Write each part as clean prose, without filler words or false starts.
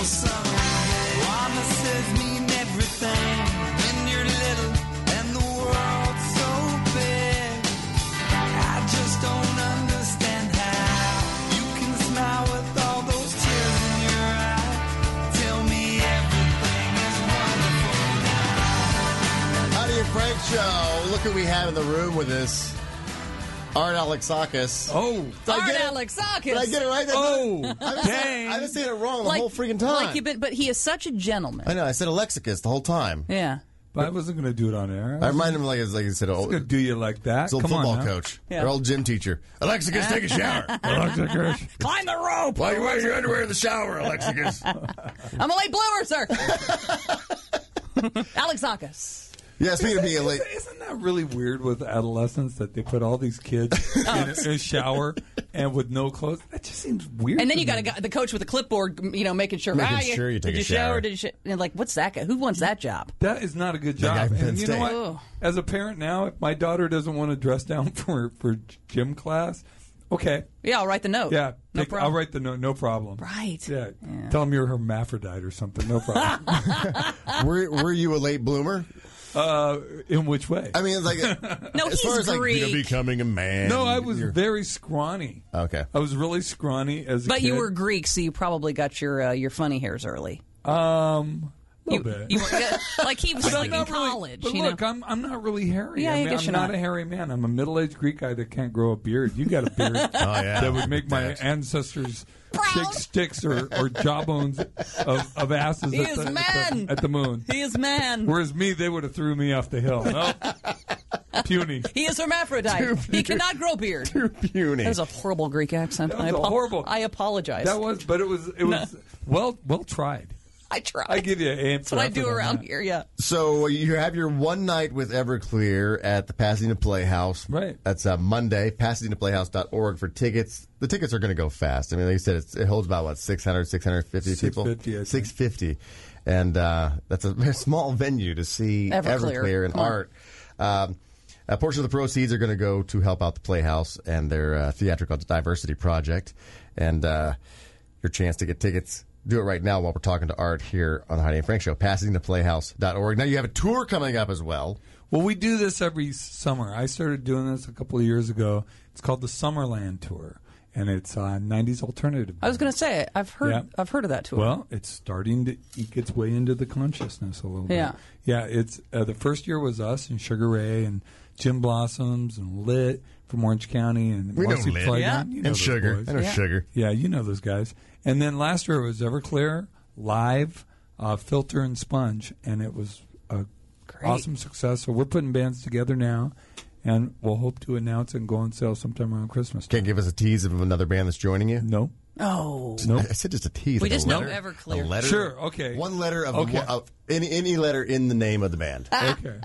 someday. Promises mean everything when you're little and the world's so big. I just don't understand how you can smile with all those tears in your eyes. Tell me everything is wonderful now. Heidi and Frank Show. Look who we have in the room with us. Art Alexakis. Oh, Art Alexakis. Did I get it right? dang. I've been saying it wrong the whole freaking time. But he is such a gentleman. I know. I said Alexakis the whole time. Yeah. But I wasn't going to do it on air. I reminded him like you said, I was going to do you like that. his old Come football on, coach, Yeah. their old gym teacher. Alexakis, take a shower. Alexakis. Climb the rope. Why are you wearing your underwear in the shower, Alexakis? I'm a late bloomer, sir. Alexakis. Yeah, speaking of being late. Isn't that really weird with adolescents that they put all these kids in a shower and with no clothes? That just seems weird. And then you to got me. the coach with the clipboard, making sure. Making sure you take did a you shower? shower. Did you and like, what's that guy? Who wants that job? That is not a good That guy job. from Penn And you know State. what? Ugh. As a parent now, if my daughter doesn't want to dress down for gym class, okay. Yeah, I'll write the note. Yeah, No I'll problem. write the note. No problem. Right. Yeah. Yeah. Tell them you're hermaphrodite or something. No problem. Were you a late bloomer? In which way? I mean, it's like No, as he's far as like Greek. becoming a man. No, I was you're- very scrawny. Okay. I was really scrawny as a But kid. you were Greek, so you probably got your funny hairs early. A little bit. You were, like he was But like I'm in not really- college. But you look, know? I'm not really hairy. Yeah, I I mean, guess I'm you're not not. a hairy man. I'm a middle-aged Greek guy that can't grow a beard. You got a beard yeah. that would make my That. ancestors Brown. shake sticks or jawbones of asses He is man. at the moon. He is man. Whereas me, they would have threw me off the hill. Nope. Puny. He is hermaphrodite. He cannot grow beard. Too puny. That was a horrible Greek accent. That was horrible. I apologize. That was, but it was well tried. I tried. I give you an A. That's what I do around here. Yeah. So you have your one night with Everclear at the Pasadena Playhouse. Right. That's Monday, PasadenaPlayhouse.org for tickets. The tickets are going to go fast. I mean, like you said, it holds about, 600, 650 people? 650, I think. 650. And that's a very small venue to see Everclear and Come on. Art. A portion of the proceeds are going to go to help out the Playhouse and their theatrical diversity project. And your chance to get tickets, do it right now while we're talking to Art here on the Heidi and Frank Show, PasadenaPlayhouse.org. Now, you have a tour coming up as well. Well, we do this every summer. I started doing this a couple of years ago. It's called the Summerland Tour, and it's 90s alternative. I was going to say I've heard Yeah. I've heard of that tour. Well, it's starting to eke its way into the consciousness a little bit. Yeah. Yeah, it's the first year was us and Sugar Ray and Jim Blossoms and Lit from Orange County and We know Marcy Lit. Playground. Yeah. You know And those Sugar. boys. I know Yeah. Sugar. Yeah, you know those guys. And then last year it was Everclear, Live, Filter, and Sponge, and it was a Great. awesome success. So we're putting bands together now, and we'll hope to announce and go on sale sometime around Christmas time. Can't give us a tease of another band that's joining you? No. Oh. Nope. I said just a tease. We like a just know letter. Everclear. A letter. Sure, okay. One letter of, Okay. of any letter in the name of the band. Okay.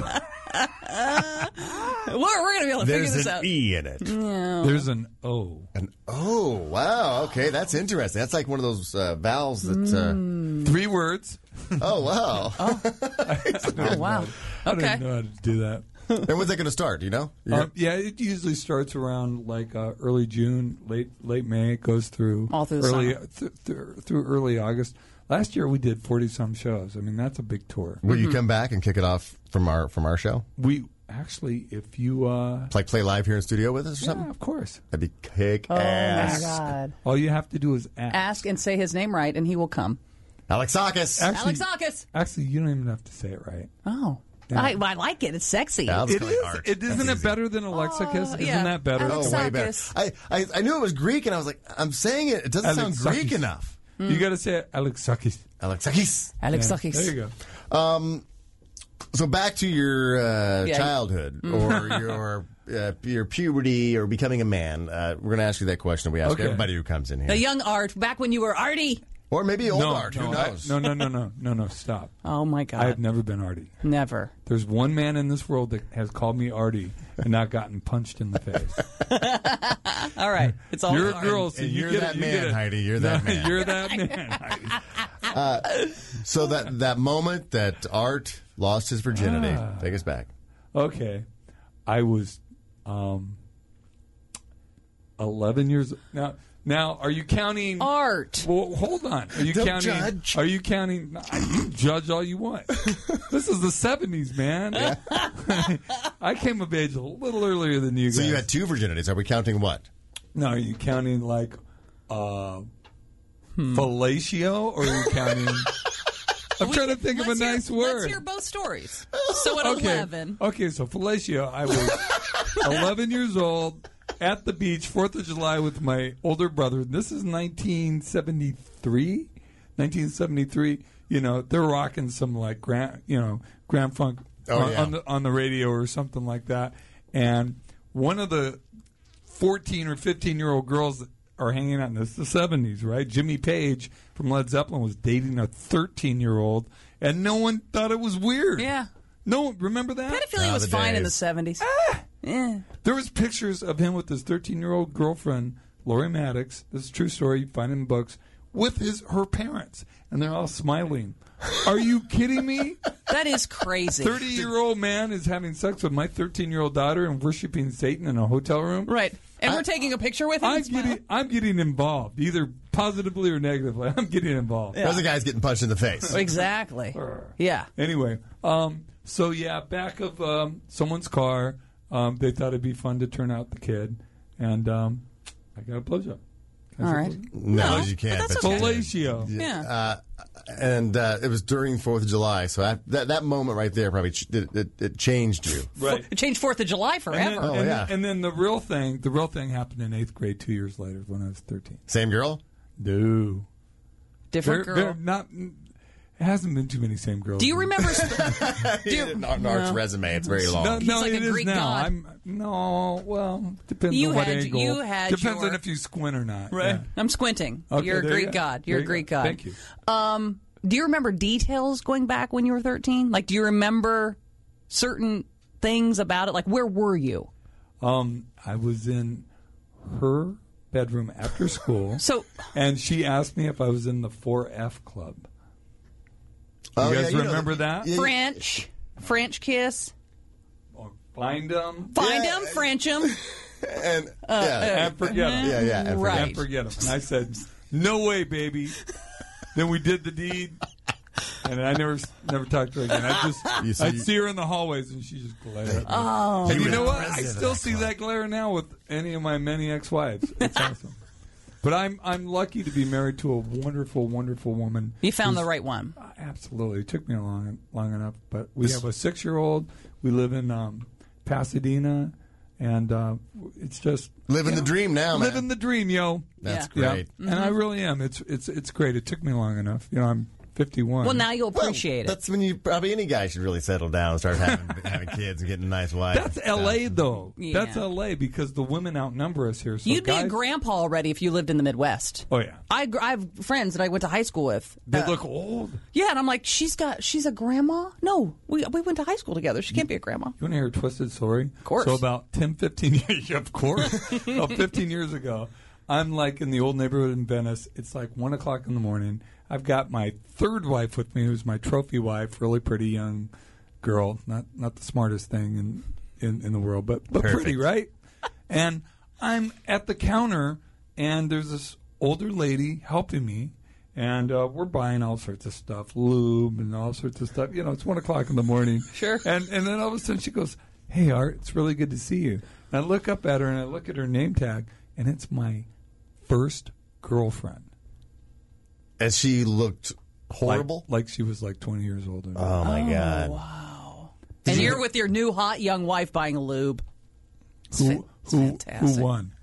We're going to be able to figure There's this an out. E in it. There's an O. And oh, wow. Okay, that's interesting. That's like one of those vowels that. 3 words. Oh, wow. Oh wow. I Okay. didn't know how to do that. And when's that going to start? Do you know? Yeah, it usually starts around like early June, late May. It goes through All through the early summer. through early August. Last year we did 40-some shows. I mean, that's a big tour. Will you come back and kick it off from our show? We actually, if you Like play live here in studio with us or yeah, something? of course. That'd be kick Oh my ass. God. All you have to do is ask. Ask and say his name right, and he will come. Alexakis. Alexakis. Actually, you don't even have to say it right. Oh. Yeah. I like it. It's sexy. Al- It like is. art. Isn't That's it easy. better than Alexakis? yeah. Isn't that better? Oh, way better. Alexakis. I knew it was Greek, and I was like, I'm saying it. It doesn't sound Alexakis. Greek enough. You got to say it, Alexakis. Alexakis. Alexakis. There you go. So back to your Yeah. childhood or your puberty or becoming a man. We're going to ask you that question. We ask Okay. everybody who comes in here. The young Art, back when you were Artie. Or maybe old No, art. Who no, knows? No, stop. Oh, my God. I have never been Artie. Never. There's one man in this world that has called me Artie and not gotten punched in the face. All right. It's all You're a Art. girl, so And you you're get that it. You man, get it. Heidi. You're that man. You're that man, Heidi. So that moment that Art lost his virginity, take us back. Okay. I was 11 years. Now, Now, are you counting Art. Well, hold on. Are you Don't counting? judge. Are you counting? You judge all you want. This is the 70s, man. I came of age a little earlier than you guys. So you had 2 virginities. Are we counting what? No, are you counting like fellatio, or are you counting? I'm trying to think of a Let's nice hear, word. Let's hear both stories. So at Okay. 11. Okay, so fellatio, I was 11 years old at the beach, 4th of July with my older brother. This is 1973. 1973. You know, they're rocking some like Grand Funk on the radio or something like that. And one of the 14 or 15-year-old girls that are hanging out, and this is the 70s, right? Jimmy Page from Led Zeppelin was dating a 13-year-old, and no one thought it was weird. Yeah. No one, remember that? Pedophilia Oh, was the fine in the days. 70s. Yeah. There was pictures of him with his 13-year-old girlfriend, Lori Maddox. This is a true story. You find it in books. With her parents, and they're all smiling. Are you kidding me? That is crazy. 30-year-old man is having sex with my 13-year-old daughter and worshiping Satan in a hotel room. Right. And we're taking a picture with him. I'm getting involved, either positively or negatively. I'm getting involved. Those are guys getting punched in the face. Exactly. Yeah. Anyway, so yeah, back of someone's car. They thought it'd be fun to turn out the kid, and I got a blowjob. All right. No, you can't. but that's but you okay. did. Fellatio. Yeah. And it was during 4th of July, so that moment right there probably it changed you. Right. It changed 4th of July forever. Oh, yeah. And then the real thing happened in 8th grade 2 years later when I was 13. Same girl? No. Different girl. They're not. It hasn't been too many same girls. Do you remember? Narc's resume, it's very long. No, like it a is Greek now. god. Well, depends You on what had- angle. you had Depends your- on if you squint or not. Right. Yeah. I'm squinting. Okay, You're a there Greek you go. god. You're There a Greek go. god. Thank you. Do you remember details going back when you were 13? Like, do you remember certain things about it? Like, where were you? I was in her bedroom after school. So, And she asked me if I was in the 4F club. Oh, You guys yeah, remember that? Yeah, French kiss. Or find them. Find Yeah. him, French him. And And forget them. yeah, and Right. And forget them. And I said, no way, baby. Then we did the deed. And I never talked to her again. I'd see her in the hallways, and she just glared at me. Oh. And you know what? I president of still that see club. that glare now with any of my many ex-wives. It's awesome. But I'm lucky to be married to a wonderful, wonderful woman. You found the who's- right one. Absolutely. It took me long enough. But we have a 6-year-old. We live in Pasadena. And it's just... living the dream now, man. Living the dream, yo. That's Yeah. great. Yeah. And I really am. It's great. It took me long enough. You know, I'm 51. Well, now you'll appreciate it. That's when you probably any guy should really settle down and start having kids and getting a nice wife. That's L.A. though. Yeah. That's L.A. because the women outnumber us here. So You'd be guys, a grandpa already if you lived in the Midwest. Oh yeah. I have friends that I went to high school with. They look old. Yeah, and I'm like, she's a grandma? No, we went to high school together. She can't be a grandma. You want to hear a twisted story? Of course. So about 10, 15 years, of course, about 15 years ago, I'm like in the old neighborhood in Venice. It's like 1 o'clock in the morning. I've got my third wife with me, who's my trophy wife, really pretty young girl, not the smartest thing in the world, but pretty, right? And I'm at the counter, and there's this older lady helping me. And we're buying all sorts of stuff, lube and all sorts of stuff. You know, it's 1 o'clock in the morning. Sure. And then all of a sudden she goes, "Hey, Art, it's really good to see you." And I look up at her and I look at her name tag, and it's my first girlfriend. As she looked horrible. Like she was like 20 years old. Oh my God! Wow. And you're with your new hot young wife buying a lube. Who fantastic. won?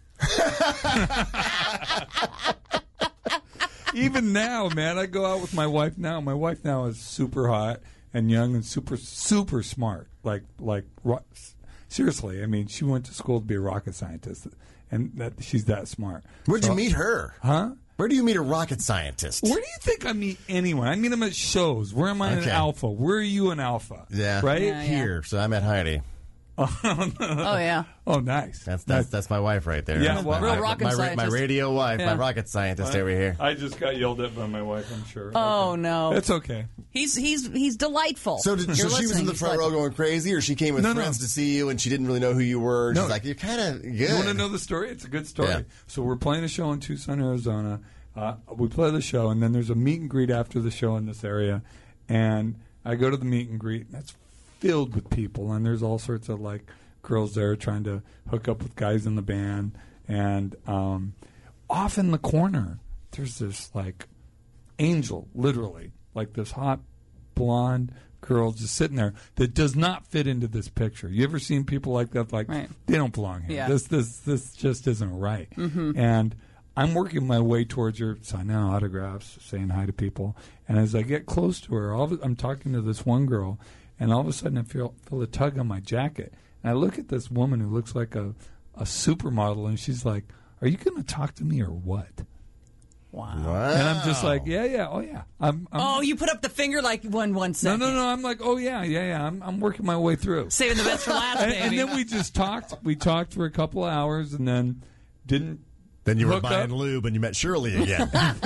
Even now, man, I go out with my wife now. My wife now is super hot and young and super smart. Seriously, I mean, she went to school to be a rocket scientist, and she's that smart. Where'd you meet her? Huh? Where do you meet a rocket scientist? Where do you think I meet anyone? I meet them at shows. Where am I an Okay. alpha? Where are you an alpha? Yeah, Right? Yeah. Here, so I met Heidi. Oh, yeah. Oh, nice. That's my wife right there. Yeah, That's well, my, real rocket my scientist. radio wife, Yeah. my rocket scientist over here. I just got yelled at by my wife, I'm sure. Oh, Okay. no. It's okay. He's delightful. So, You're she was listening, in the he's front row delightful. going crazy, or she came with No. friends to see you, and she didn't really know who you were. No. She's like, you're kind of good. You want to know the story? It's a good story. Yeah. So we're playing a show in Tucson, Arizona. We play the show, and then there's a meet and greet after the show in this area. And I go to the meet and greet, and it's filled with people. And there's all sorts of, like, girls there trying to hook up with guys in the band. And off in the corner, there's this, like, angel, literally, like this hot blonde girl just sitting there that does not fit into this picture. You ever seen people like that? Like, Right. they don't belong here. Yeah. This just isn't right. And I'm working my way towards her, signing autographs, saying hi to people. And as I get close to her, I'm talking to this one girl, and all of a sudden I feel a tug on my jacket. And I look at this woman who looks like a supermodel, and she's like, "Are you going to talk to me or what?" Wow. Wow. And I'm just like, "Yeah, oh yeah." I'm Oh, you put up the finger like one no, second. no. I'm like, "Oh yeah. I'm working my way through." Saving the best for last, And, baby. and then we just talked. We talked for a couple of hours, and then didn't. Then you were Hook buying up. lube, and you met Shirley again.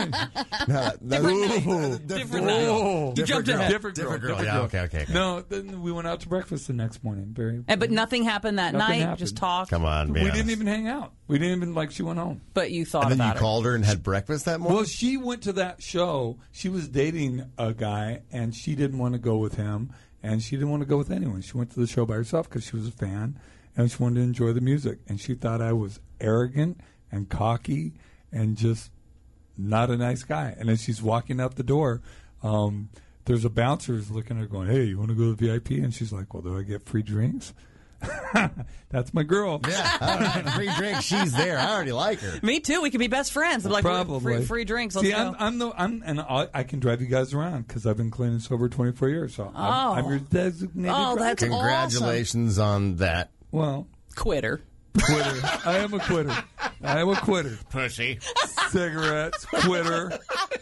Different night. You jumped ahead. Different girl. Yeah, okay. No, then we went out to breakfast the next morning. But nothing happened that Nothing night. happened. Just talk. Come on, We man. didn't even hang out. We didn't even, like, she went home. But you thought And then you about it. called her and had breakfast that morning? Well, she went to that show. She was dating a guy, and she didn't want to go with him, and she didn't want to go with anyone. She went to the show by herself because she was a fan, and she wanted to enjoy the music. And she thought I was arrogant and cocky and just not a nice guy. And as she's walking out the door, there's a bouncer who's looking at her going, "Hey, you want to go to the VIP?" And she's like, "Well, do I get free drinks?" That's my girl. Yeah, all right. Free drink. She's there. I already like her. Me too. We could be best friends. I'm like, Probably free drinks. Let's See, go. I can drive you guys around because I've been clean and sober 24 years. So I'm your designated Oh, driver. that's Congratulations on that. Well, Quitter. quitter. I am a quitter. Pussy. Cigarettes, quitter.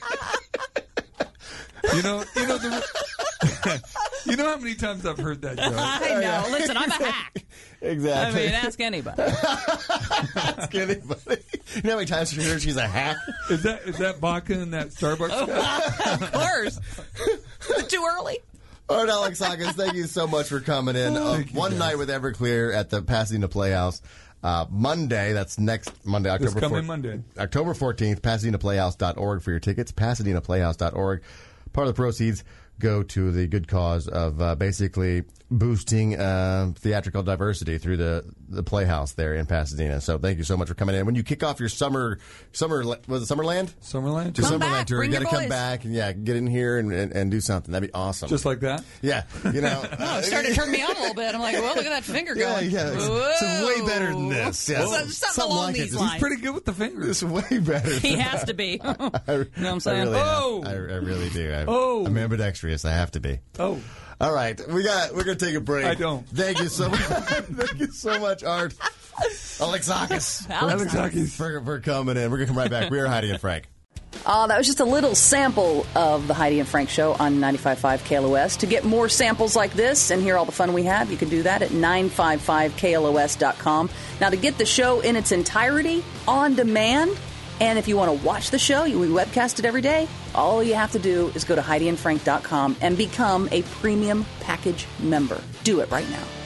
You know you know how many times I've heard that joke. I know. Listen, I'm a hack. I Exactly. mean, ask anybody. Ask anybody. You know how many times she heard she's a hack? Is that vodka in that Starbucks cup? Of course. Is it too early? All right, Alexakis, thank you so much for coming in. Thank you, One guys. night with Everclear at the Pasadena Playhouse. Monday, that's next Monday, October This coming 14th. Monday. October 14th, PasadenaPlayhouse.org for your tickets, PasadenaPlayhouse.org. Part of the proceeds go to the good cause of basically boosting theatrical diversity through the Playhouse there in Pasadena. So thank you so much for coming in. When you kick off your summer was it Summerland? Summerland? Your Come Summerland back, tour. bring You your got to come boys. back and get in here and do something. That'd be awesome. Just like that? yeah, you know. Oh, it started to turn me on a little bit. I'm like, well, look at that finger going. Yeah. It's way better than this. Yeah, Something along like these it. lines. He's pretty good with the fingers. It's way better. He has to be. I, You know what I'm saying? I really do. I'm ambidextrous. I have to be. Oh. All right, we're gonna take a break. I don't. Thank you so much. Thank you so much, Art. Alexakis. Alexakis. For coming in. We're gonna come right back. We are Heidi and Frank. That was just a little sample of the Heidi and Frank Show on 95.5 KLOS. To get more samples like this and hear all the fun we have, you can do that at 955KLOS.com. Now, to get the show in its entirety on demand, and if you want to watch the show, we webcast it every day, all you have to do is go to HeidiandFrank.com and become a premium package member. Do it right now.